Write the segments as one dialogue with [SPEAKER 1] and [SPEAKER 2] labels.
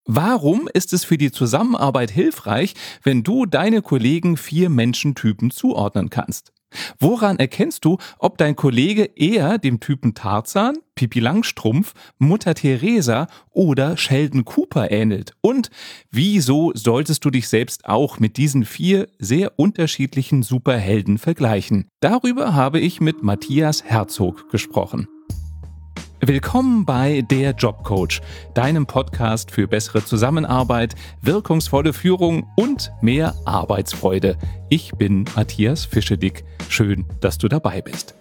[SPEAKER 1] Warum ist es für die Zusammenarbeit hilfreich, wenn du deine Kollegen 4 Menschentypen zuordnen kannst? Woran erkennst du, ob dein Kollege eher dem Typen Tarzan, Pipi Langstrumpf, Mutter Teresa oder Sheldon Cooper ähnelt? Und wieso solltest du dich selbst auch mit diesen 4 sehr unterschiedlichen Superhelden vergleichen? Darüber habe ich mit Matthias Herzog gesprochen. Willkommen bei Der Jobcoach, deinem Podcast für bessere Zusammenarbeit, wirkungsvolle Führung und mehr Arbeitsfreude. Ich bin Matthias Fischedick. Schön, dass du dabei bist.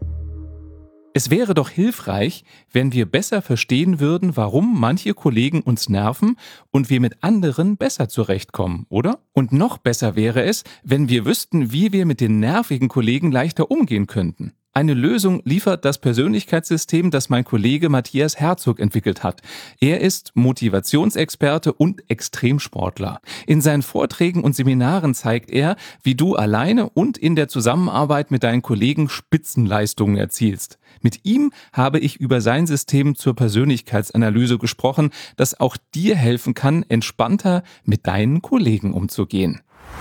[SPEAKER 1] Es wäre doch hilfreich, wenn wir besser verstehen würden, warum manche Kollegen uns nerven und wir mit anderen besser zurechtkommen, oder? Und noch besser wäre es, wenn wir wüssten, wie wir mit den nervigen Kollegen leichter umgehen könnten. Eine Lösung liefert das Persönlichkeitssystem, das mein Kollege Matthias Herzog entwickelt hat. Er ist Motivationsexperte und Extremsportler. In seinen Vorträgen und Seminaren zeigt er, wie du alleine und in der Zusammenarbeit mit deinen Kollegen Spitzenleistungen erzielst. Mit ihm habe ich über sein System zur Persönlichkeitsanalyse gesprochen, das auch dir helfen kann, entspannter mit deinen Kollegen umzugehen.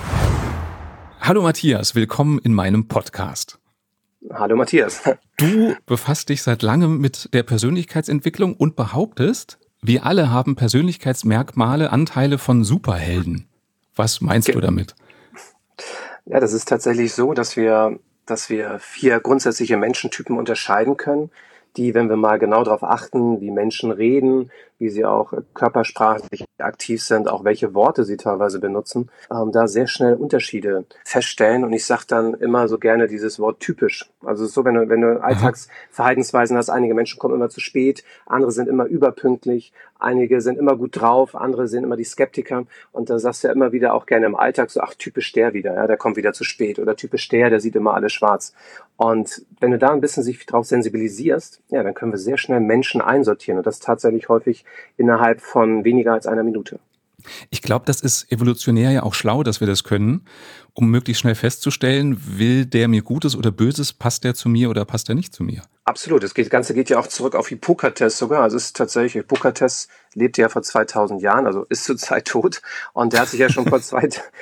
[SPEAKER 1] Hallo Matthias, willkommen in meinem Podcast.
[SPEAKER 2] Hallo Matthias.
[SPEAKER 1] Du befasst dich seit langem mit der Persönlichkeitsentwicklung und behauptest, wir alle haben Persönlichkeitsmerkmale, Anteile von Superhelden. Was meinst du damit?
[SPEAKER 2] Ja, das ist tatsächlich so, dass wir 4 grundsätzliche Menschentypen unterscheiden können, die, wenn wir mal genau darauf achten, wie Menschen reden, wie sie auch körpersprachlich aktiv sind, auch welche Worte sie teilweise benutzen, da sehr schnell Unterschiede feststellen. Und ich sage dann immer so gerne dieses Wort typisch. Also es ist so, wenn du Alltagsverhaltensweisen hast, einige Menschen kommen immer zu spät, andere sind immer überpünktlich, einige sind immer gut drauf, andere sind immer die Skeptiker. Und da sagst du ja immer wieder auch gerne im Alltag so, ach, typisch der wieder, ja, der kommt wieder zu spät. Oder typisch der sieht immer alles schwarz. Und wenn du da ein bisschen sich drauf sensibilisierst, ja, dann können wir sehr schnell Menschen einsortieren. Und das tatsächlich häufig innerhalb von weniger als einer Minute.
[SPEAKER 1] Ich glaube, das ist evolutionär ja auch schlau, dass wir das können, um möglichst schnell festzustellen, will der mir Gutes oder Böses, passt der zu mir oder passt der nicht zu mir?
[SPEAKER 2] Absolut, das Ganze geht ja auch zurück auf Hippokrates sogar. Also es ist tatsächlich, Hippokrates lebte ja vor 2000 Jahren, also ist zurzeit tot. Und der hat sich ja schon vor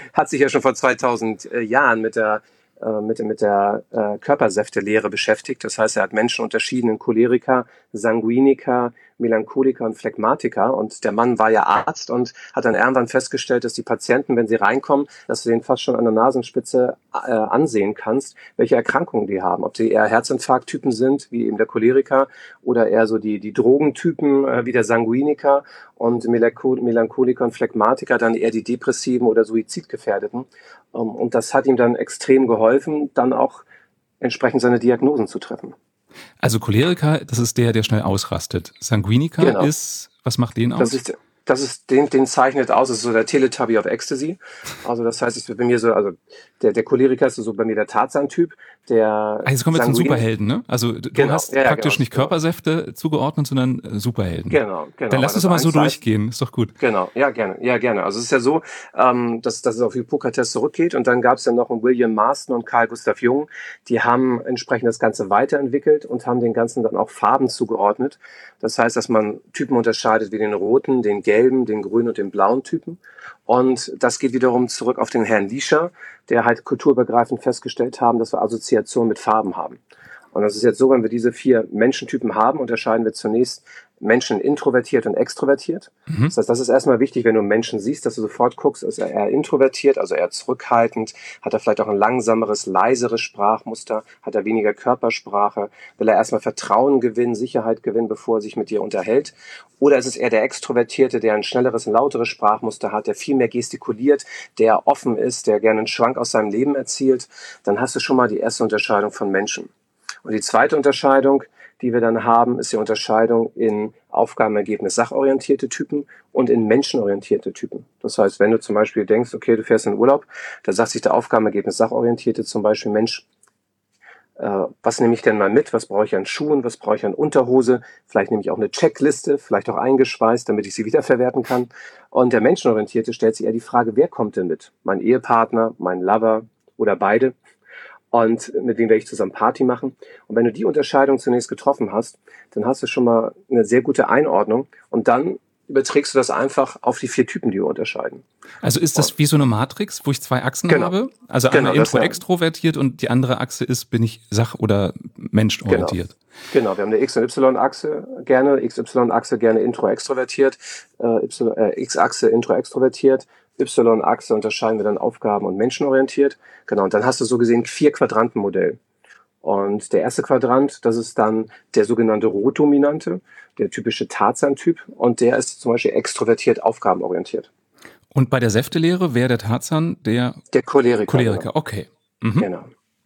[SPEAKER 2] 2000 Jahren mit der Körpersäftelehre beschäftigt. Das heißt, er hat Menschen unterschieden in Choleriker, Sanguiniker, Melancholiker und Phlegmatiker. Und der Mann war ja Arzt und hat dann irgendwann festgestellt, dass die Patienten, wenn sie reinkommen, dass du denen fast schon an der Nasenspitze ansehen kannst, welche Erkrankungen die haben. Ob sie eher Herzinfarkttypen sind, wie eben der Choleriker, oder eher so die Drogentypen, wie der Sanguiniker, und Melancholiker und Phlegmatiker dann eher die Depressiven oder Suizidgefährdeten. Und das hat ihm dann extrem geholfen, dann auch entsprechend seine Diagnosen zu treffen.
[SPEAKER 1] Also Choleriker, das ist der schnell ausrastet. Sanguiniker ist, was macht den aus?
[SPEAKER 2] Den zeichnet aus, das ist so der Teletubby of Ecstasy. Also das heißt, ich bin bei mir so, also der Choleriker ist so bei mir der Tarzan-Typ,
[SPEAKER 1] jetzt kommen wir zum Superhelden, ne? Also du hast praktisch nicht Körpersäfte zugeordnet, sondern Superhelden.
[SPEAKER 2] Genau.
[SPEAKER 1] Dann lass uns doch mal so durchgehen, ist doch gut.
[SPEAKER 2] Genau, ja gerne. Also es ist ja so, dass es auf Hippokrates zurückgeht, und dann gab es ja noch einen William Marston und Carl Gustav Jung, die haben entsprechend das Ganze weiterentwickelt und haben den Ganzen dann auch Farben zugeordnet. Das heißt, dass man Typen unterscheidet wie den roten, den gelben, den grünen und den blauen Typen. Und das geht wiederum zurück auf den Herrn Liescher, der halt kulturübergreifend festgestellt haben, dass wir Assoziation mit Farben haben. Und das ist jetzt so, wenn wir diese 4 Menschentypen haben, unterscheiden wir zunächst Menschen introvertiert und extrovertiert. Das heißt, das ist erstmal wichtig, wenn du einen Menschen siehst, dass du sofort guckst, ist er eher introvertiert, also eher zurückhaltend, hat er vielleicht auch ein langsameres, leiseres Sprachmuster, hat er weniger Körpersprache, will er erstmal Vertrauen gewinnen, Sicherheit gewinnen, bevor er sich mit dir unterhält, oder ist es eher der Extrovertierte, der ein schnelleres, ein lauteres Sprachmuster hat, der viel mehr gestikuliert, der offen ist, der gerne einen Schwank aus seinem Leben erzielt, dann hast du schon mal die erste Unterscheidung von Menschen. Und die zweite Unterscheidung, die wir dann haben, ist die Unterscheidung in Aufgabenergebnis-sachorientierte Typen und in menschenorientierte Typen. Das heißt, wenn du zum Beispiel denkst, okay, du fährst in den Urlaub, da sagt sich der Aufgabenergebnis-sachorientierte zum Beispiel, Mensch, was nehme ich denn mal mit? Was brauche ich an Schuhen? Was brauche ich an Unterhose? Vielleicht nehme ich auch eine Checkliste, vielleicht auch eingeschweißt, damit ich sie wiederverwerten kann. Und der menschenorientierte stellt sich eher die Frage, wer kommt denn mit? Mein Ehepartner, mein Lover oder beide? Und mit wem werde ich zusammen Party machen? Und wenn du die Unterscheidung zunächst getroffen hast, dann hast du schon mal eine sehr gute Einordnung. Und dann überträgst du das einfach auf die 4 Typen, die wir unterscheiden.
[SPEAKER 1] Also ist das wie so eine Matrix, wo ich 2 Achsen habe? Also einmal intro-extrovertiert und die andere Achse ist, bin ich sach- oder menschorientiert?
[SPEAKER 2] Genau, wir haben eine X- und Y-Achse gerne, XY-Achse gerne intro-extrovertiert, X-Achse intro-extrovertiert, Y-Achse unterscheiden wir dann Aufgaben- und menschenorientiert. Genau, und dann hast du so gesehen 4 Quadrantenmodell. Und der erste Quadrant, das ist dann der sogenannte Rotdominante, der typische Tarzan-Typ. Und der ist zum Beispiel extrovertiert, aufgabenorientiert.
[SPEAKER 1] Und bei der Säftelehre wäre der Tarzan der
[SPEAKER 2] Choleriker.
[SPEAKER 1] Genau. Okay. Mhm.
[SPEAKER 2] Genau.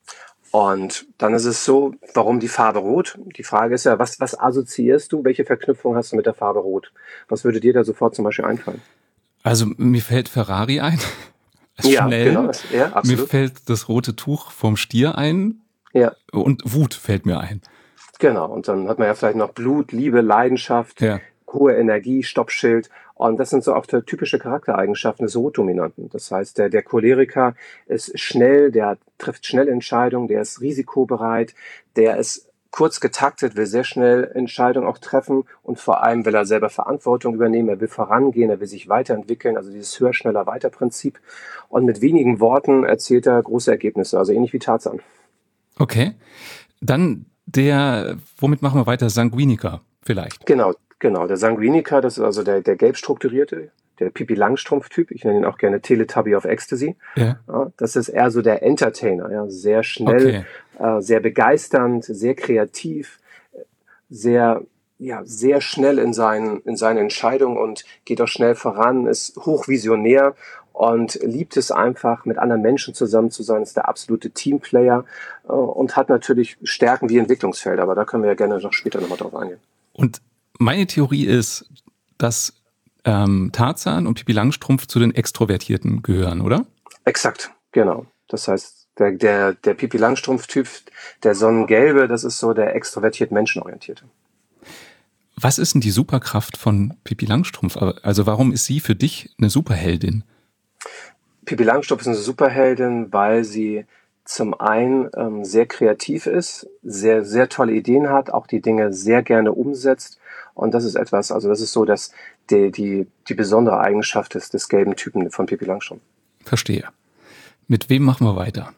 [SPEAKER 2] Und dann ist es so, warum die Farbe Rot? Die Frage ist ja, was assoziierst du? Welche Verknüpfung hast du mit der Farbe Rot? Was würde dir da sofort zum Beispiel einfallen?
[SPEAKER 1] Also mir fällt Ferrari ein.
[SPEAKER 2] Ja,
[SPEAKER 1] Schnell.
[SPEAKER 2] genau. Ja, absolut.
[SPEAKER 1] Mir fällt das rote Tuch vom Stier ein.
[SPEAKER 2] Ja.
[SPEAKER 1] Und Wut fällt mir ein.
[SPEAKER 2] Genau. Und dann hat man ja vielleicht noch Blut, Liebe, Leidenschaft, hohe Energie, Stoppschild. Und das sind so auch typische Charaktereigenschaften des Rotdominanten. Das heißt, der Choleriker ist schnell, der trifft schnell Entscheidungen, der ist risikobereit, der ist kurz getaktet, will sehr schnell Entscheidungen auch treffen und vor allem will er selber Verantwortung übernehmen, er will vorangehen, er will sich weiterentwickeln, also dieses höher, schneller, weiter Prinzip. Und mit wenigen Worten erzielt er große Ergebnisse, also ähnlich wie Tarzan.
[SPEAKER 1] Okay. Dann womit machen wir weiter? Sanguiniker vielleicht.
[SPEAKER 2] Genau. Der Sanguiniker, das ist also der gelb strukturierte, der Pipi-Langstrumpf-Typ. Ich nenne ihn auch gerne Teletubby of Ecstasy.
[SPEAKER 1] Ja.
[SPEAKER 2] Das ist eher so der Entertainer, ja, sehr schnell, sehr begeisternd, sehr kreativ, sehr schnell in seinen Entscheidungen und geht auch schnell voran, ist hochvisionär und liebt es einfach, mit anderen Menschen zusammen zu sein, ist der absolute Teamplayer und hat natürlich Stärken wie Entwicklungsfelder, aber da können wir ja gerne noch später nochmal drauf eingehen.
[SPEAKER 1] Und meine Theorie ist, dass Tarzan und Pippi Langstrumpf zu den Extrovertierten gehören, oder?
[SPEAKER 2] Exakt, genau. Das heißt, der Pippi Langstrumpf-Typ, der Sonnengelbe, das ist so der extrovertiert menschenorientierte.
[SPEAKER 1] Was ist denn die Superkraft von Pippi Langstrumpf? Also warum ist sie für dich eine Superheldin?
[SPEAKER 2] Pippi Langstrumpf ist eine Superheldin, weil sie zum einen sehr kreativ ist, sehr, sehr tolle Ideen hat, auch die Dinge sehr gerne umsetzt. Und das ist etwas, also das ist so, dass die besondere Eigenschaft des gelben Typen von Pippi Langstrumpf.
[SPEAKER 1] Verstehe. Mit wem machen wir weiter?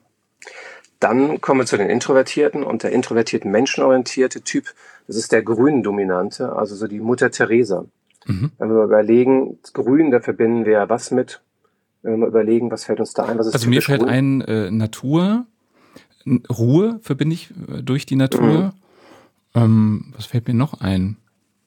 [SPEAKER 2] Dann kommen wir zu den Introvertierten und der introvertiert menschenorientierte Typ, das ist der grünen Dominante, also so die Mutter Teresa. Mhm. Wenn wir überlegen, Grün, da verbinden wir was mit? Wenn wir mal überlegen, was fällt uns da ein? Was ist
[SPEAKER 1] also mir fällt ein Natur, Ruhe verbinde ich durch die Natur. Mhm. Was fällt mir noch ein?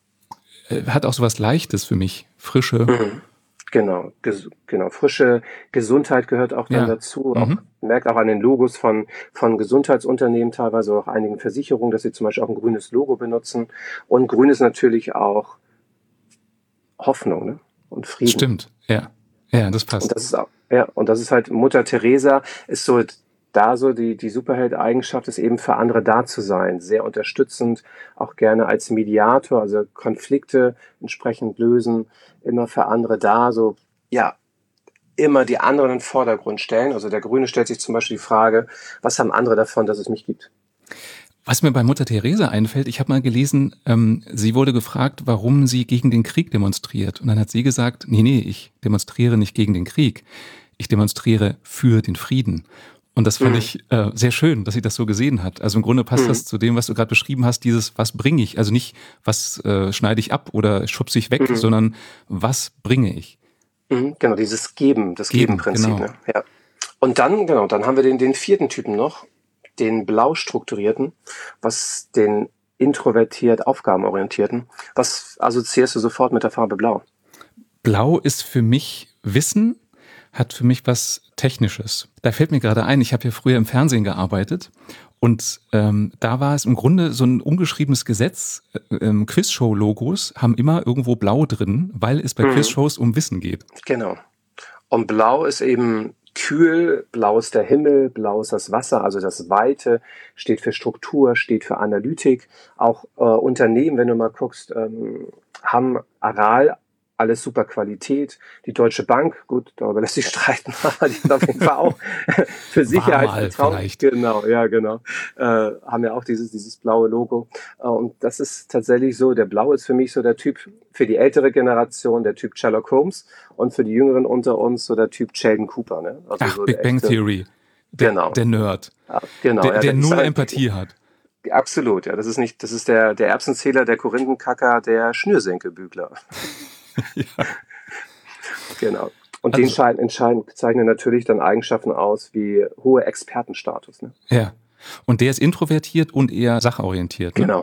[SPEAKER 1] Hat auch sowas Leichtes für mich, Frische.
[SPEAKER 2] Mhm. Genau, frische Gesundheit gehört auch dann dazu. Auch, merkt auch an den Logos von Gesundheitsunternehmen, teilweise auch einigen Versicherungen, dass sie zum Beispiel auch ein grünes Logo benutzen. Und grün ist natürlich auch Hoffnung, ne? Und Frieden.
[SPEAKER 1] Stimmt, ja. Ja, das passt.
[SPEAKER 2] Und das ist halt Mutter Teresa, ist so die Superheld-Eigenschaft ist eben für andere da zu sein, sehr unterstützend, auch gerne als Mediator, also Konflikte entsprechend lösen, immer für andere da, immer die anderen in den Vordergrund stellen. Also der Grüne stellt sich zum Beispiel die Frage, was haben andere davon, dass es mich gibt?
[SPEAKER 1] Was mir bei Mutter Teresa einfällt, ich habe mal gelesen, sie wurde gefragt, warum sie gegen den Krieg demonstriert. Und dann hat sie gesagt, nee, ich demonstriere nicht gegen den Krieg, ich demonstriere für den Frieden. Und das fand ich sehr schön, dass sie das so gesehen hat. Also im Grunde passt das zu dem, was du gerade beschrieben hast, dieses, was bringe ich? Also nicht, was schneide ich ab oder schubse ich weg, sondern was bringe ich?
[SPEAKER 2] Genau, dieses Geben, das Geben-Prinzip. Genau. Ne? Ja. Und dann haben wir den 4. Typen noch, den blau strukturierten, was den introvertiert aufgabenorientierten. Was assoziierst du sofort mit der Farbe Blau?
[SPEAKER 1] Blau ist für mich Wissen, hat für mich was Technisches. Da fällt mir gerade ein, ich habe ja früher im Fernsehen gearbeitet und da war es im Grunde so ein ungeschriebenes Gesetz. Quizshow-Logos haben immer irgendwo Blau drin, weil es bei Quizshows um Wissen geht.
[SPEAKER 2] Genau. Und Blau ist eben kühl, blau ist der Himmel, blau ist das Wasser, also das Weite, steht für Struktur, steht für Analytik. Auch Unternehmen, wenn du mal guckst, haben Aral alles super Qualität. Die Deutsche Bank, gut, darüber lässt sich streiten, aber die hat auf jeden Fall auch für Sicherheit vertrauen. Genau, ja, genau. Haben ja auch dieses blaue Logo. Und das ist tatsächlich so, der Blaue ist für mich so der Typ für die ältere Generation, der Typ Sherlock Holmes, und für die Jüngeren unter uns so der Typ Sheldon Cooper. Ne?
[SPEAKER 1] Also so Big Bang Theory. Der Nerd.
[SPEAKER 2] Ja, genau.
[SPEAKER 1] Der null Empathie hat.
[SPEAKER 2] Absolut, ja. Das ist der Erbsenzähler, der Korinthenkacker, der Schnürsenkelbügler. Ja. Genau. Und also, den zeichnen natürlich dann Eigenschaften aus wie hohe Expertenstatus. Ne?
[SPEAKER 1] Ja. Und der ist introvertiert und eher sachorientiert. Ne?
[SPEAKER 2] Genau.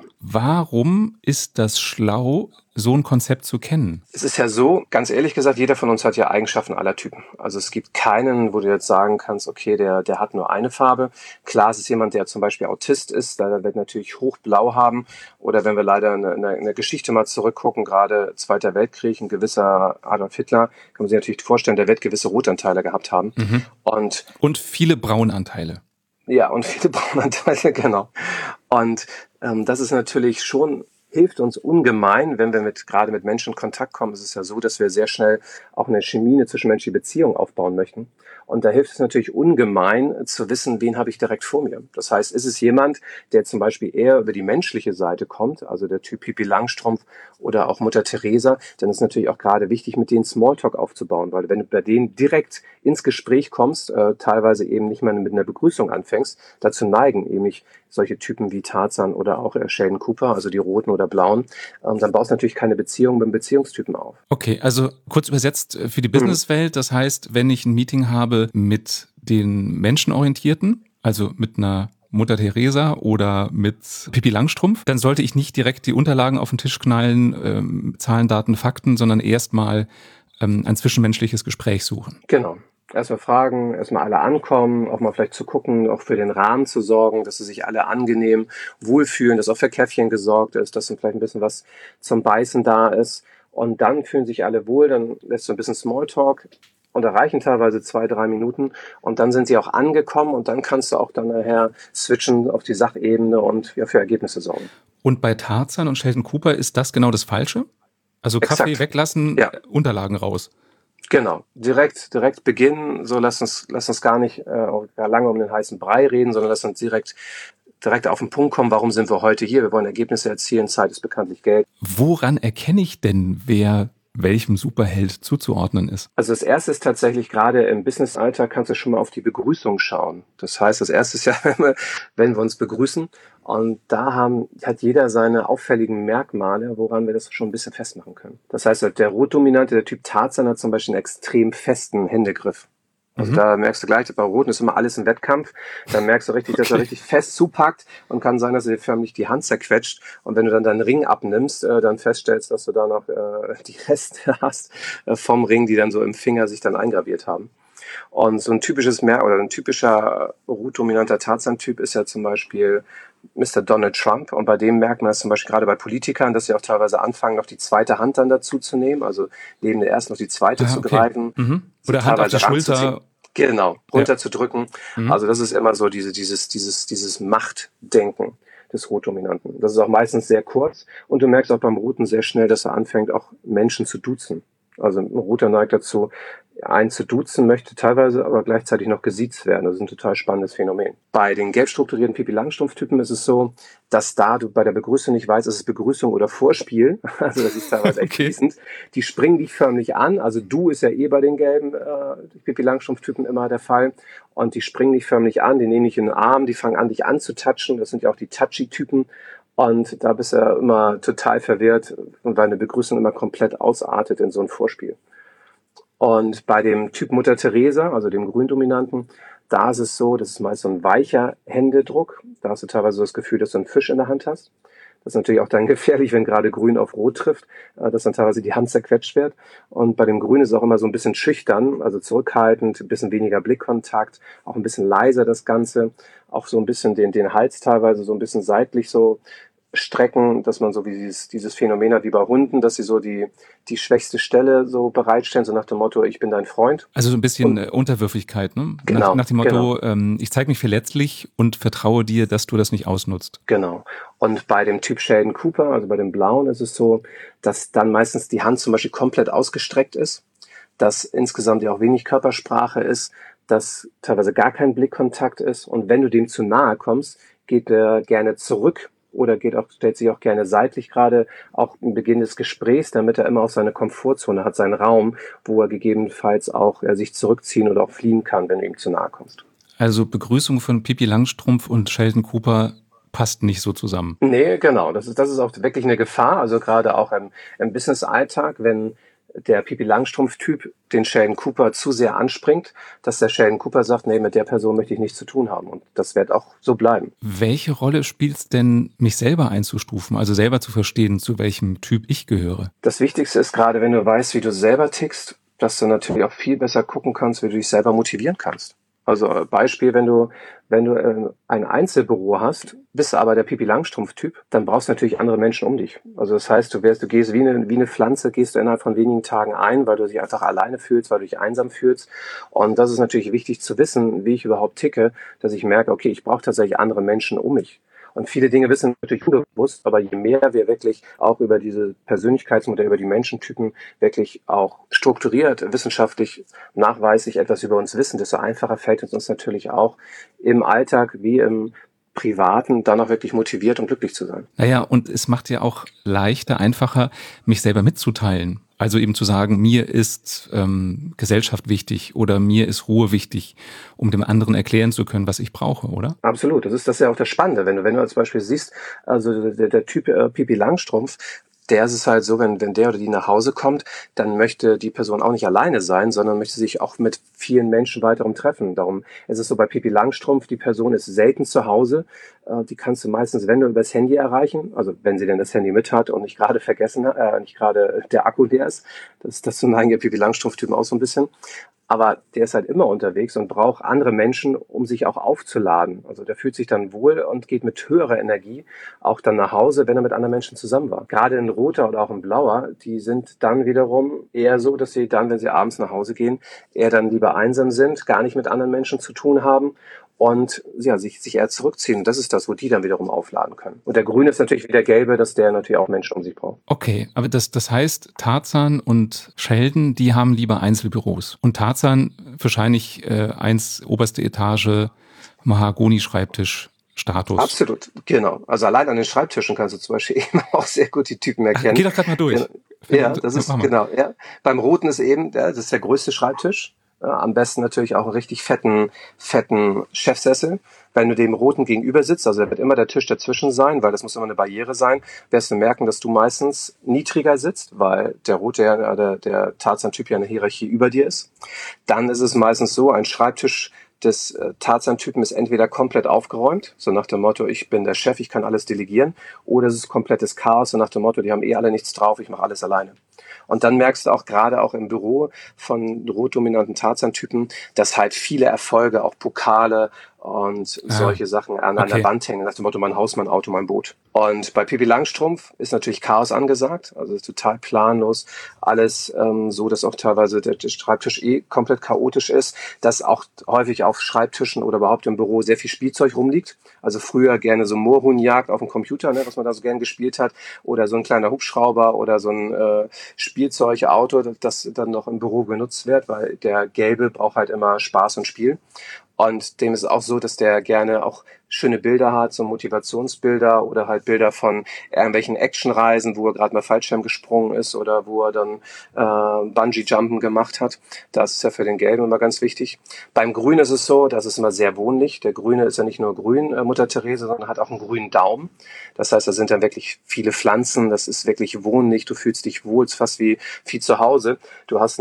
[SPEAKER 1] Warum ist das schlau, so ein Konzept zu kennen?
[SPEAKER 2] Es ist ja so, ganz ehrlich gesagt, jeder von uns hat ja Eigenschaften aller Typen. Also es gibt keinen, wo du jetzt sagen kannst, okay, der hat nur eine Farbe. Klar, es ist jemand, der zum Beispiel Autist ist, der wird natürlich hochblau haben. Oder wenn wir leider in der Geschichte mal zurückgucken, gerade Zweiter Weltkrieg, ein gewisser Adolf Hitler, kann man sich natürlich vorstellen, der wird gewisse Rotanteile gehabt haben.
[SPEAKER 1] Mhm. Und viele Braunanteile.
[SPEAKER 2] Ja, und viele Braunanteile, genau. Und das ist natürlich schon, hilft uns ungemein, wenn wir gerade mit Menschen in Kontakt kommen. Es ist ja so, dass wir sehr schnell auch eine Chemie, eine zwischenmenschliche Beziehung aufbauen möchten. Und da hilft es natürlich ungemein zu wissen, wen habe ich direkt vor mir. Das heißt, ist es jemand, der zum Beispiel eher über die menschliche Seite kommt, also der Typ Pippi Langstrumpf oder auch Mutter Teresa, dann ist es natürlich auch gerade wichtig, mit denen Smalltalk aufzubauen, weil wenn du bei denen direkt ins Gespräch kommst, teilweise eben nicht mal mit einer Begrüßung anfängst, dazu neigen eben nicht solche Typen wie Tarzan oder auch Sheldon Cooper, also die roten oder blauen, dann baust du natürlich keine Beziehung mit dem Beziehungstypen auf.
[SPEAKER 1] Okay, also kurz übersetzt für die Businesswelt, das heißt, wenn ich ein Meeting habe mit den Menschenorientierten, also mit einer Mutter Teresa oder mit Pippi Langstrumpf, dann sollte ich nicht direkt die Unterlagen auf den Tisch knallen, Zahlen, Daten, Fakten, sondern erstmal ein zwischenmenschliches Gespräch suchen.
[SPEAKER 2] Genau. Erstmal fragen, erstmal alle ankommen, auch mal vielleicht zu gucken, auch für den Rahmen zu sorgen, dass sie sich alle angenehm wohlfühlen, dass auch für Käffchen gesorgt ist, dass dann vielleicht ein bisschen was zum Beißen da ist. Und dann fühlen sich alle wohl, dann lässt du ein bisschen Smalltalk und erreichen teilweise 2-3 Minuten und dann sind sie auch angekommen und dann kannst du auch dann nachher switchen auf die Sachebene und ja, für Ergebnisse sorgen.
[SPEAKER 1] Und bei Tarzan und Sheldon Cooper ist das genau das Falsche? Also Kaffee Exakt. Weglassen, ja. Unterlagen raus.
[SPEAKER 2] Genau, direkt beginnen, so lass uns gar nicht lange um den heißen Brei reden, sondern lass uns direkt auf den Punkt kommen, warum sind wir heute hier? Wir wollen Ergebnisse erzielen, Zeit ist bekanntlich Geld.
[SPEAKER 1] Woran erkenne ich denn, wer welchem Superheld zuzuordnen ist?
[SPEAKER 2] Also das erste ist tatsächlich, gerade im Business-Alltag kannst du schon mal auf die Begrüßung schauen. Das heißt, das erste ist ja, wenn wir uns begrüßen. Und da hat jeder seine auffälligen Merkmale, woran wir das schon ein bisschen festmachen können. Das heißt, der Rotdominante, der Typ Tarzan, hat zum Beispiel einen extrem festen Händegriff. Also da merkst du gleich, bei Roten ist immer alles ein Wettkampf. Da merkst du richtig, dass er richtig fest zupackt und kann sein, dass er dir förmlich die Hand zerquetscht. Und wenn du dann deinen Ring abnimmst, dann feststellst, dass du da noch die Reste hast vom Ring, die dann so im Finger sich dann eingraviert haben. Und so ein typischer Rot-dominanter Tarzan-Typ ist ja zum Beispiel Mr. Donald Trump. Und bei dem merkt man das zum Beispiel gerade bei Politikern, dass sie auch teilweise anfangen, noch die zweite Hand dann dazu zu nehmen. Also neben der ersten noch die zweite zu greifen.
[SPEAKER 1] Mhm. Oder Hand auf die Schulter.
[SPEAKER 2] Genau, runterzudrücken. Ja. Also das ist immer so dieses Machtdenken des Rotdominanten. Das ist auch meistens sehr kurz. Und du merkst auch beim Roten sehr schnell, dass er anfängt, auch Menschen zu duzen. Also ein Roter neigt dazu, einen zu duzen, möchte teilweise aber gleichzeitig noch gesiezt werden. Das ist ein total spannendes Phänomen. Bei den gelb strukturierten Pippi Langstrumpf-Typen ist es so, dass da du bei der Begrüßung nicht weißt, ist es Begrüßung oder Vorspiel. Also das ist teilweise echt fließend. Die springen dich förmlich an. Also du ist ja bei den gelben Pippi Langstrumpf-Typen immer der Fall. Und die springen dich förmlich an, die nehmen dich in den Arm, die fangen an, dich anzutatschen. Das sind ja auch die Touchy-Typen. Und da bist du ja immer total verwirrt, weil eine Begrüßung immer komplett ausartet in so ein Vorspiel. Und bei dem Typ Mutter Teresa, also dem Gründominanten, da ist es so, das ist meist so ein weicher Händedruck. Da hast du teilweise so das Gefühl, dass du einen Fisch in der Hand hast. Das ist natürlich auch dann gefährlich, wenn gerade Grün auf Rot trifft, dass dann teilweise die Hand zerquetscht wird. Und bei dem Grün ist es auch immer so ein bisschen schüchtern, also zurückhaltend, ein bisschen weniger Blickkontakt, auch ein bisschen leiser das Ganze, auch so ein bisschen den Hals teilweise so ein bisschen seitlich so strecken, dass man so wie dieses Phänomen hat wie bei Hunden, dass sie so die schwächste Stelle so bereitstellen, so nach dem Motto, ich bin dein Freund.
[SPEAKER 1] Also so ein bisschen Unterwürfigkeit, ne?
[SPEAKER 2] Genau,
[SPEAKER 1] Nach dem Motto, ich zeige mich verletzlich und vertraue dir, dass du das nicht ausnutzt.
[SPEAKER 2] Genau. Und bei dem Typ Sheldon Cooper, also bei dem Blauen, ist es so, dass dann meistens die Hand zum Beispiel komplett ausgestreckt ist, dass insgesamt ja auch wenig Körpersprache ist, dass teilweise gar kein Blickkontakt ist. Und wenn du dem zu nahe kommst, geht er gerne zurück oder stellt sich auch gerne seitlich, gerade auch im Beginn des Gesprächs, damit er immer auch seine Komfortzone hat, seinen Raum, wo er gegebenenfalls auch sich zurückziehen oder auch fliehen kann, wenn du ihm zu nahe kommst.
[SPEAKER 1] Also Begrüßung von Pippi Langstrumpf und Sheldon Cooper passt nicht so zusammen.
[SPEAKER 2] Nee, genau. Das ist auch wirklich eine Gefahr. Also gerade auch im Business-Alltag, wenn der Pippi Langstrumpf-Typ den Sheldon Cooper zu sehr anspringt, dass der Sheldon Cooper sagt, nee, mit der Person möchte ich nichts zu tun haben. Und das wird auch so bleiben.
[SPEAKER 1] Welche Rolle spielt es denn, mich selber einzustufen, also selber zu verstehen, zu welchem Typ ich gehöre?
[SPEAKER 2] Das Wichtigste ist gerade, wenn du weißt, wie du selber tickst, dass du natürlich auch viel besser gucken kannst, wie du dich selber motivieren kannst. Also Beispiel, wenn du ein Einzelbüro hast, bist du aber der Pippi Langstrumpf-Typ, dann brauchst du natürlich andere Menschen um dich. Also das heißt, du gehst wie eine Pflanze, gehst du innerhalb von wenigen Tagen ein, weil du dich einfach alleine fühlst, weil du dich einsam fühlst. Und das ist natürlich wichtig zu wissen, wie ich überhaupt ticke, dass ich merke, okay, ich brauche tatsächlich andere Menschen um mich. Und viele Dinge wissen natürlich unbewusst, aber je mehr wir wirklich auch über diese Persönlichkeitsmodelle, über die Menschentypen wirklich auch strukturiert, wissenschaftlich, nachweislich etwas über uns wissen, desto einfacher fällt es uns natürlich auch im Alltag wie im Privaten dann auch wirklich motiviert und glücklich zu sein.
[SPEAKER 1] Naja, und es macht ja auch leichter, einfacher, mich selber mitzuteilen. Also eben zu sagen, mir ist Gesellschaft wichtig oder mir ist Ruhe wichtig, um dem anderen erklären zu können, was ich brauche, oder?
[SPEAKER 2] Absolut, das ist ja auch das Spannende. Wenn du als Beispiel siehst, also der Typ Pippi Langstrumpf, der ist es halt so, wenn der oder die nach Hause kommt, dann möchte die Person auch nicht alleine sein, sondern möchte sich auch mit vielen Menschen weiterem treffen. Darum ist es so bei Pippi Langstrumpf, die Person ist selten zu Hause. Die kannst du meistens, wenn du übers Handy erreichen, also wenn sie denn das Handy mit hat und nicht gerade nicht gerade der Akku leer ist. Das neigen ja Pippi Langstrumpf-Typen auch so ein bisschen. Aber der ist halt immer unterwegs und braucht andere Menschen, um sich auch aufzuladen. Also der fühlt sich dann wohl und geht mit höherer Energie auch dann nach Hause, wenn er mit anderen Menschen zusammen war. Gerade ein Roter oder auch ein Blauer, die sind dann wiederum eher so, dass sie dann, wenn sie abends nach Hause gehen, eher dann lieber einsam sind, gar nicht mit anderen Menschen zu tun haben und ja, sich eher zurückziehen. Und das ist das, wo die dann wiederum aufladen können. Und der Grüne ist natürlich wie der Gelbe, dass der natürlich auch Menschen um sich braucht.
[SPEAKER 1] Okay, aber das heißt, Tarzan und Sheldon, die haben lieber Einzelbüros. Und Tarzan wahrscheinlich oberste Etage, Mahagoni-Schreibtisch, Status.
[SPEAKER 2] Absolut, genau. Also allein an den Schreibtischen kannst du zum Beispiel eben auch sehr gut die Typen erkennen.
[SPEAKER 1] Geh doch gerade mal durch.
[SPEAKER 2] Ja, das ist genau. Ja. Beim Roten ist eben, das ist der größte Schreibtisch. Am besten natürlich auch einen richtig fetten Chefsessel. Wenn du dem Roten gegenüber sitzt, also da wird immer der Tisch dazwischen sein, weil das muss immer eine Barriere sein, wirst du merken, dass du meistens niedriger sitzt, weil der Rote, der Tarzan-Typ ja eine Hierarchie über dir ist. Dann ist es meistens so, ein Schreibtisch des Tarzan-Typen ist entweder komplett aufgeräumt, so nach dem Motto, ich bin der Chef, ich kann alles delegieren, oder es ist komplettes Chaos, so nach dem Motto, die haben alle nichts drauf, ich mache alles alleine. Und dann merkst du auch gerade auch im Büro von rotdominanten Tarzan-Typen, dass halt viele Erfolge, auch Pokale und solche Sachen an der Wand hängen, nach dem Motto, mein Haus, mein Auto, mein Boot. Und bei Pippi Langstrumpf ist natürlich Chaos angesagt, also ist total planlos, alles so, dass auch teilweise der Schreibtisch komplett chaotisch ist, dass auch häufig auf Schreibtischen oder überhaupt im Büro sehr viel Spielzeug rumliegt. Also früher gerne so Moorhuhnjagd auf dem Computer, ne, was man da so gern gespielt hat, oder so ein kleiner Hubschrauber oder so ein Spielzeugauto, das dann noch im Büro genutzt wird, weil der Gelbe braucht halt immer Spaß und Spiel. Und dem ist es auch so, dass der gerne auch schöne Bilder hat, so Motivationsbilder oder halt Bilder von irgendwelchen Actionreisen, wo er gerade mal Fallschirm gesprungen ist oder wo er dann Bungee-Jumpen gemacht hat. Das ist ja für den Gelben immer ganz wichtig. Beim Grün ist es so, das ist immer sehr wohnlich. Der Grüne ist ja nicht nur grün, Mutter Therese, sondern hat auch einen grünen Daumen. Das heißt, da sind dann wirklich viele Pflanzen, das ist wirklich wohnlich, du fühlst dich wohl, es ist fast wie zu Hause. Du hast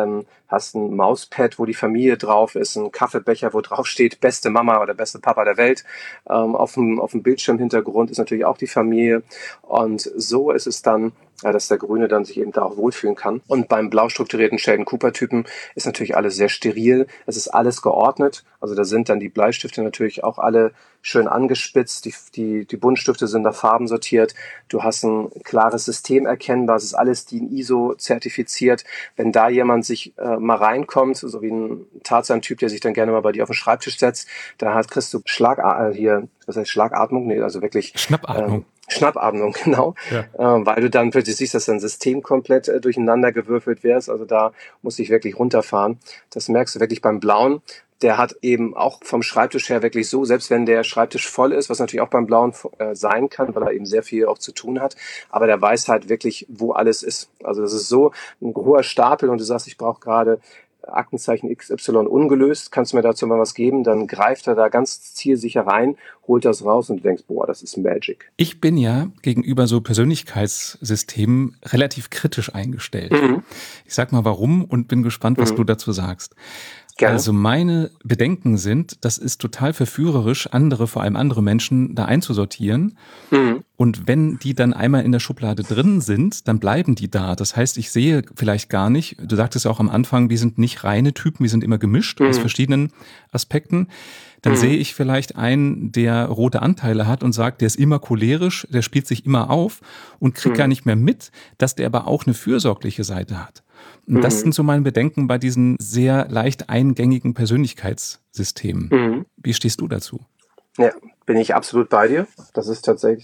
[SPEAKER 2] ein Mauspad, wo die Familie drauf ist, ein Kaffeebecher, wo drauf steht, beste Mama oder beste Papa der Welt. Auf dem Bildschirmhintergrund ist natürlich auch die Familie. Und so ist es dann dass der Grüne dann sich eben da auch wohlfühlen kann. Und beim blau strukturierten Sheldon-Cooper-Typen ist natürlich alles sehr steril. Es ist alles geordnet. Also da sind dann die Bleistifte natürlich auch alle schön angespitzt. Die Buntstifte sind nach Farben sortiert. Du hast ein klares System erkennbar. Es ist alles DIN ISO zertifiziert. Wenn da jemand sich mal reinkommt, so wie ein Tarzan-Typ, der sich dann gerne mal bei dir auf den Schreibtisch setzt, da kriegst du Schlagatmung? Nee, also wirklich
[SPEAKER 1] Schnappatmung.
[SPEAKER 2] Schnappatmung, genau.
[SPEAKER 1] Ja.
[SPEAKER 2] Weil du dann plötzlich siehst, dass dein System komplett durcheinander gewürfelt wärst. Also da musst du dich wirklich runterfahren. Das merkst du wirklich beim Blauen. Der hat eben auch vom Schreibtisch her wirklich so, selbst wenn der Schreibtisch voll ist, was natürlich auch beim Blauen sein kann, weil er eben sehr viel auch zu tun hat, aber der weiß halt wirklich, wo alles ist. Also das ist so ein hoher Stapel und du sagst, ich brauche gerade Aktenzeichen XY ungelöst, kannst du mir dazu mal was geben? Dann greift er da ganz zielsicher rein, holt das raus und du denkst, boah, das ist Magic.
[SPEAKER 1] Ich bin ja gegenüber so Persönlichkeitssystemen relativ kritisch eingestellt. Ich sag mal warum und bin gespannt, was du dazu sagst. Gerne. Also meine Bedenken sind, das ist total verführerisch, vor allem andere Menschen da einzusortieren. Und wenn die dann einmal in der Schublade drin sind, dann bleiben die da. Das heißt, ich sehe vielleicht gar nicht, du sagtest ja auch am Anfang, wir sind nicht reine Typen, wir sind immer gemischt aus verschiedenen Aspekten. Dann sehe ich vielleicht einen, der rote Anteile hat und sagt, der ist immer cholerisch, der spielt sich immer auf und kriegt gar nicht mehr mit, dass der aber auch eine fürsorgliche Seite hat. Und das sind so meine Bedenken bei diesen sehr leicht eingängigen Persönlichkeitssystemen. Wie stehst du dazu?
[SPEAKER 2] Ja, bin ich absolut bei dir. Das ist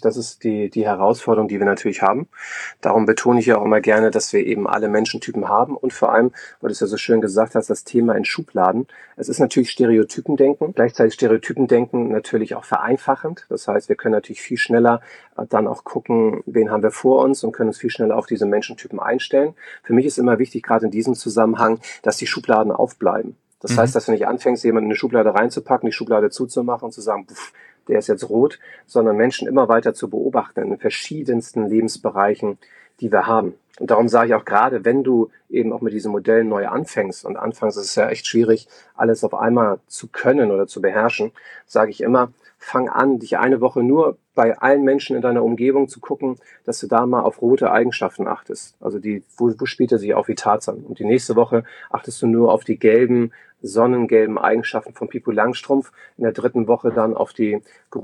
[SPEAKER 2] die Herausforderung, die wir natürlich haben. Darum betone ich ja auch immer gerne, dass wir eben alle Menschentypen haben und vor allem, weil du es ja so schön gesagt hast, das Thema in Schubladen. Es ist natürlich Stereotypendenken, gleichzeitig Stereotypendenken natürlich auch vereinfachend. Das heißt, wir können natürlich viel schneller dann auch gucken, wen haben wir vor uns und können uns viel schneller auf diese Menschentypen einstellen. Für mich ist immer wichtig, gerade in diesem Zusammenhang, dass die Schubladen aufbleiben. Das heißt, dass du nicht anfängst, jemanden in eine Schublade reinzupacken, die Schublade zuzumachen und zu sagen, puff, der ist jetzt rot, sondern Menschen immer weiter zu beobachten in den verschiedensten Lebensbereichen, die wir haben. Und darum sage ich auch gerade, wenn du eben auch mit diesen Modellen neu anfängst, und anfangs ist es ja echt schwierig, alles auf einmal zu können oder zu beherrschen, sage ich immer, fang an, dich eine Woche nur bei allen Menschen in deiner Umgebung zu gucken, dass du da mal auf rote Eigenschaften achtest. Also wo spielt er sich auf wie Tarzan? Und die nächste Woche achtest du nur auf die sonnengelben Eigenschaften von Pippi Langstrumpf. In der dritten Woche dann auf die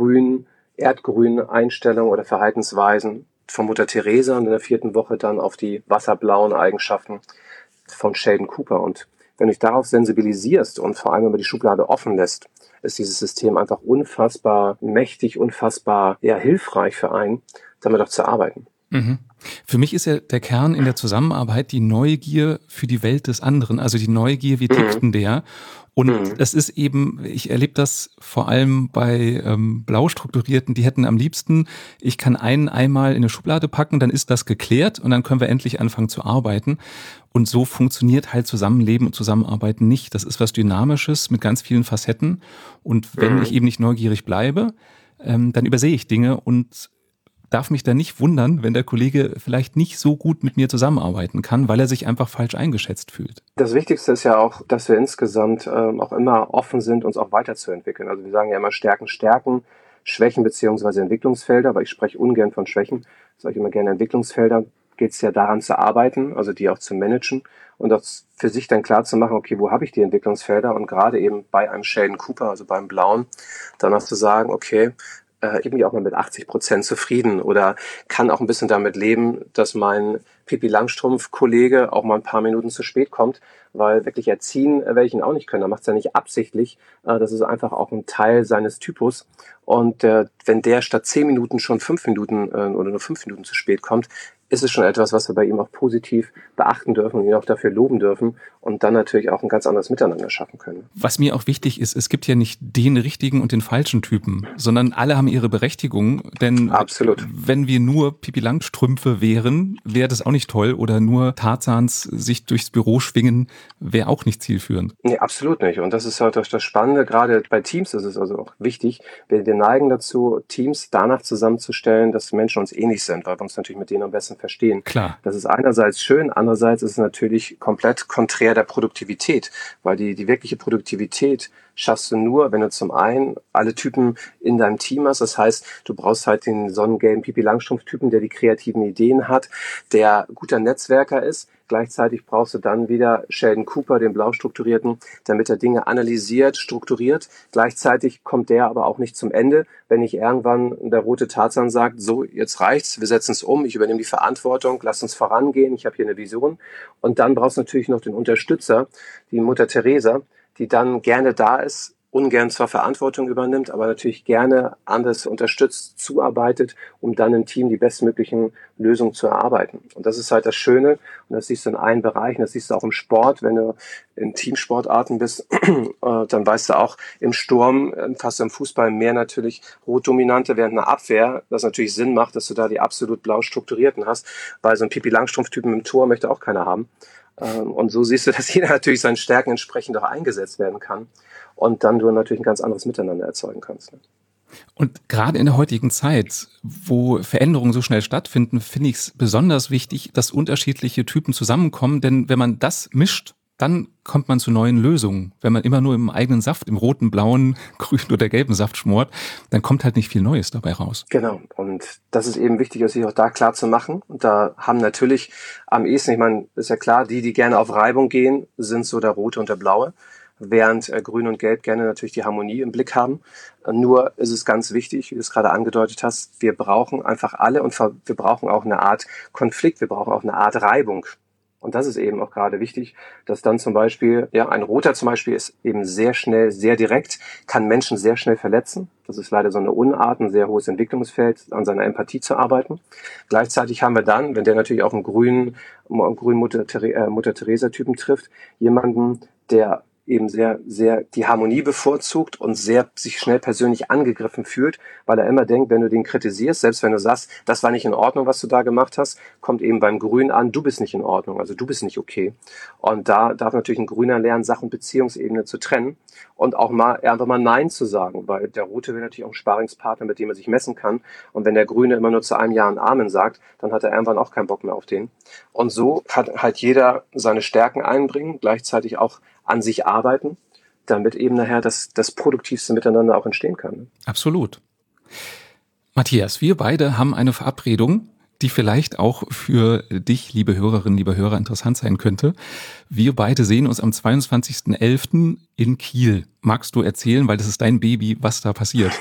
[SPEAKER 2] erdgrünen Einstellungen oder Verhaltensweisen von Mutter Teresa und in der vierten Woche dann auf die wasserblauen Eigenschaften von Sheldon Cooper. Und wenn du dich darauf sensibilisierst und vor allem über die Schublade offen lässt, ist dieses System einfach unfassbar mächtig, unfassbar hilfreich für einen, damit auch zu arbeiten.
[SPEAKER 1] Für mich ist ja der Kern in der Zusammenarbeit die Neugier für die Welt des anderen, also die Neugier, wie tickt denn der? Und es ist eben, ich erlebe das vor allem bei blau strukturierten, die hätten am liebsten, ich kann einen einmal in eine Schublade packen, dann ist das geklärt und dann können wir endlich anfangen zu arbeiten. Und so funktioniert halt Zusammenleben und Zusammenarbeiten nicht. Das ist was Dynamisches mit ganz vielen Facetten. Und wenn ich eben nicht neugierig bleibe, dann übersehe ich Dinge und darf mich da nicht wundern, wenn der Kollege vielleicht nicht so gut mit mir zusammenarbeiten kann, weil er sich einfach falsch eingeschätzt fühlt.
[SPEAKER 2] Das Wichtigste ist ja auch, dass wir insgesamt auch immer offen sind, uns auch weiterzuentwickeln. Also wir sagen ja immer Stärken, Schwächen beziehungsweise Entwicklungsfelder, aber ich spreche ungern von Schwächen, sage ich immer gerne Entwicklungsfelder. Geht es ja daran zu arbeiten, also die auch zu managen und auch für sich dann klar zu machen, okay, wo habe ich die Entwicklungsfelder? Und gerade eben bei einem Sheldon Cooper, also beim Blauen, danach zu sagen, okay, ich bin ja auch mal mit 80% zufrieden oder kann auch ein bisschen damit leben, dass mein Pippi Langstrumpf-Kollege auch mal ein paar Minuten zu spät kommt, weil wirklich erziehen werde ich ihn auch nicht können. Da macht es ja nicht absichtlich. Das ist einfach auch ein Teil seines Typus. Und wenn der statt 10 Minuten schon 5 Minuten oder nur 5 Minuten zu spät kommt, ist es schon etwas, was wir bei ihm auch positiv beachten dürfen und ihn auch dafür loben dürfen und dann natürlich auch ein ganz anderes Miteinander schaffen können.
[SPEAKER 1] Was mir auch wichtig ist, es gibt ja nicht den richtigen und den falschen Typen, sondern alle haben ihre Berechtigung, denn
[SPEAKER 2] Absolut.
[SPEAKER 1] Wenn wir nur Pippi Langstrümpfe wären, wäre das auch nicht toll oder nur Tarzans sich durchs Büro schwingen, wäre auch nicht zielführend.
[SPEAKER 2] Nee, absolut nicht. Und das ist halt das Spannende, gerade bei Teams ist es also auch wichtig, wir neigen dazu, Teams danach zusammenzustellen, dass Menschen uns ähnlich sind, weil wir uns natürlich mit denen am besten verstehen.
[SPEAKER 1] Klar.
[SPEAKER 2] Das ist einerseits schön, andererseits ist es natürlich komplett konträr der Produktivität, weil die wirkliche Produktivität schaffst du nur, wenn du zum einen alle Typen in deinem Team hast. Das heißt, du brauchst halt den sonnengelben Pipi-Langstrumpf-Typen, der die kreativen Ideen hat, der guter Netzwerker ist. Gleichzeitig brauchst du dann wieder Sheldon Cooper, den blau strukturierten, damit er Dinge analysiert, strukturiert. Gleichzeitig kommt der aber auch nicht zum Ende, wenn nicht irgendwann der rote Tarzan sagt, so, jetzt reicht's, wir setzen es um, ich übernehme die Verantwortung, lass uns vorangehen, ich habe hier eine Vision. Und dann brauchst du natürlich noch den Unterstützer, die Mutter Teresa, die dann gerne da ist, ungern zwar Verantwortung übernimmt, aber natürlich gerne anders unterstützt, zuarbeitet, um dann im Team die bestmöglichen Lösungen zu erarbeiten. Und das ist halt das Schöne, und das siehst du in allen Bereichen, das siehst du auch im Sport, wenn du in Teamsportarten bist, dann weißt du auch, im Sturm, fast im Fußball mehr natürlich Rot-Dominante während einer Abwehr, das natürlich Sinn macht, dass du da die absolut blau strukturierten hast, weil so ein Pipi-Langstrumpf-Typen im Tor möchte auch keiner haben. Und so siehst du, dass jeder natürlich seinen Stärken entsprechend auch eingesetzt werden kann und dann du natürlich ein ganz anderes Miteinander erzeugen kannst.
[SPEAKER 1] Und gerade in der heutigen Zeit, wo Veränderungen so schnell stattfinden, finde ich es besonders wichtig, dass unterschiedliche Typen zusammenkommen, denn wenn man das mischt, dann kommt man zu neuen Lösungen. Wenn man immer nur im eigenen Saft, im roten, blauen, grünen oder gelben Saft schmort, dann kommt halt nicht viel Neues dabei raus.
[SPEAKER 2] Genau. Und das ist eben wichtig, sich auch da klar zu machen. Und da haben natürlich am ehesten, ich meine, ist ja klar, die gerne auf Reibung gehen, sind so der rote und der blaue, während Grün und Gelb gerne natürlich die Harmonie im Blick haben. Nur ist es ganz wichtig, wie du es gerade angedeutet hast, wir brauchen einfach alle und wir brauchen auch eine Art Konflikt, wir brauchen auch eine Art Reibung. Und das ist eben auch gerade wichtig, dass dann zum Beispiel, ja, ein Roter zum Beispiel ist eben sehr schnell, sehr direkt, kann Menschen sehr schnell verletzen. Das ist leider so eine Unart, ein sehr hohes Entwicklungsfeld, an seiner Empathie zu arbeiten. Gleichzeitig haben wir dann, wenn der natürlich auch einen grünen Mutter Teresa-Typen trifft, jemanden, der eben sehr, sehr die Harmonie bevorzugt und sehr sich schnell persönlich angegriffen fühlt, weil er immer denkt, wenn du den kritisierst, selbst wenn du sagst, das war nicht in Ordnung, was du da gemacht hast, kommt eben beim Grün an, du bist nicht in Ordnung, also du bist nicht okay. Und da darf natürlich ein Grüner lernen, Sach- und Beziehungsebene zu trennen und auch mal einfach mal Nein zu sagen, weil der Rote will natürlich auch einen Sparingspartner, mit dem er sich messen kann. Und wenn der Grüne immer nur zu einem Ja und Amen sagt, dann hat er irgendwann auch keinen Bock mehr auf den. Und so hat halt jeder seine Stärken einbringen, gleichzeitig auch an sich arbeiten, damit eben nachher das produktivste Miteinander auch entstehen kann.
[SPEAKER 1] Absolut. Matthias, wir beide haben eine Verabredung, die vielleicht auch für dich, liebe Hörerinnen, liebe Hörer, interessant sein könnte. Wir beide sehen uns am 22.11. in Kiel. Magst du erzählen, weil das ist dein Baby, was da passiert?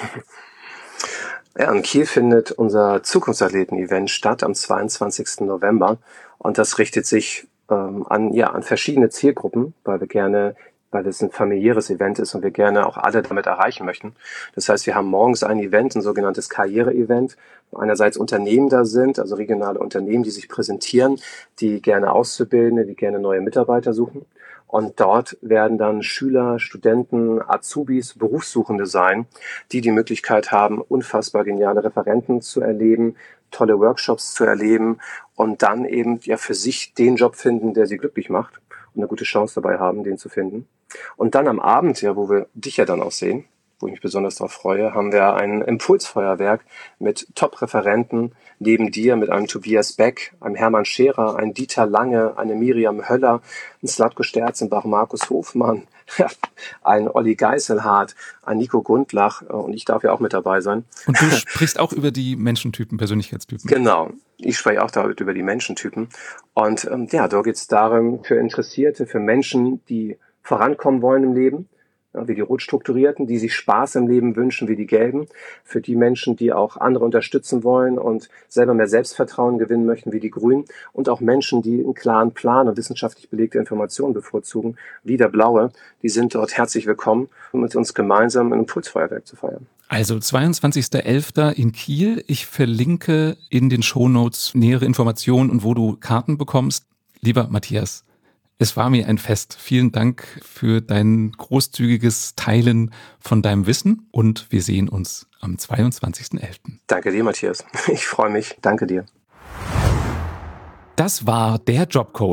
[SPEAKER 2] Ja, in Kiel findet unser Zukunftsathleten-Event statt am 22. November und das richtet sich an verschiedene Zielgruppen, weil es ein familiäres Event ist und wir gerne auch alle damit erreichen möchten. Das heißt, wir haben morgens ein Event, ein sogenanntes Karriere-Event, wo einerseits Unternehmen da sind, also regionale Unternehmen, die sich präsentieren, die gerne Auszubildende, die gerne neue Mitarbeiter suchen. Und dort werden dann Schüler, Studenten, Azubis, Berufssuchende sein, die Möglichkeit haben, unfassbar geniale Referenten zu erleben, tolle Workshops zu erleben und dann eben ja für sich den Job finden, der sie glücklich macht und eine gute Chance dabei haben, den zu finden. Und dann am Abend, ja, wo wir dich ja dann auch sehen, wo ich mich besonders darauf freue, haben wir ein Impulsfeuerwerk mit Top-Referenten neben dir, mit einem Tobias Beck, einem Hermann Scherer, einem Dieter Lange, eine Miriam Höller, ein Slatko Sterzenbach, Markus Hofmann, ein Olli Geiselhardt, ein Nico Gundlach und ich darf ja auch mit dabei sein.
[SPEAKER 1] Und du sprichst auch über die Menschentypen, Persönlichkeitstypen.
[SPEAKER 2] Genau, ich spreche auch über die Menschentypen. Und da geht es darum, für Interessierte, für Menschen, die vorankommen wollen im Leben, ja, wie die Rotstrukturierten, die sich Spaß im Leben wünschen, wie die Gelben, für die Menschen, die auch andere unterstützen wollen und selber mehr Selbstvertrauen gewinnen möchten, wie die Grünen und auch Menschen, die einen klaren Plan und wissenschaftlich belegte Informationen bevorzugen, wie der Blaue, die sind dort herzlich willkommen, um mit uns gemeinsam ein Impulsfeuerwerk zu feiern.
[SPEAKER 1] Also 22.11. in Kiel. Ich verlinke in den Shownotes nähere Informationen und wo du Karten bekommst. Lieber Matthias, es war mir ein Fest. Vielen Dank für dein großzügiges Teilen von deinem Wissen und wir sehen uns am 22.11.
[SPEAKER 2] Danke dir, Matthias. Ich freue mich. Danke dir.
[SPEAKER 1] Das war der Jobcoach.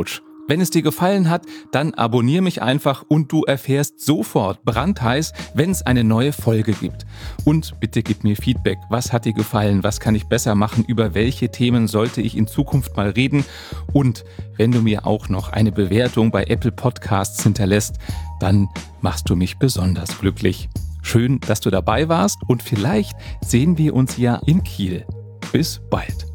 [SPEAKER 1] Wenn es dir gefallen hat, dann abonniere mich einfach und du erfährst sofort brandheiß, wenn es eine neue Folge gibt. Und bitte gib mir Feedback. Was hat dir gefallen? Was kann ich besser machen? Über welche Themen sollte ich in Zukunft mal reden? Und wenn du mir auch noch eine Bewertung bei Apple Podcasts hinterlässt, dann machst du mich besonders glücklich. Schön, dass du dabei warst und vielleicht sehen wir uns ja in Kiel. Bis bald.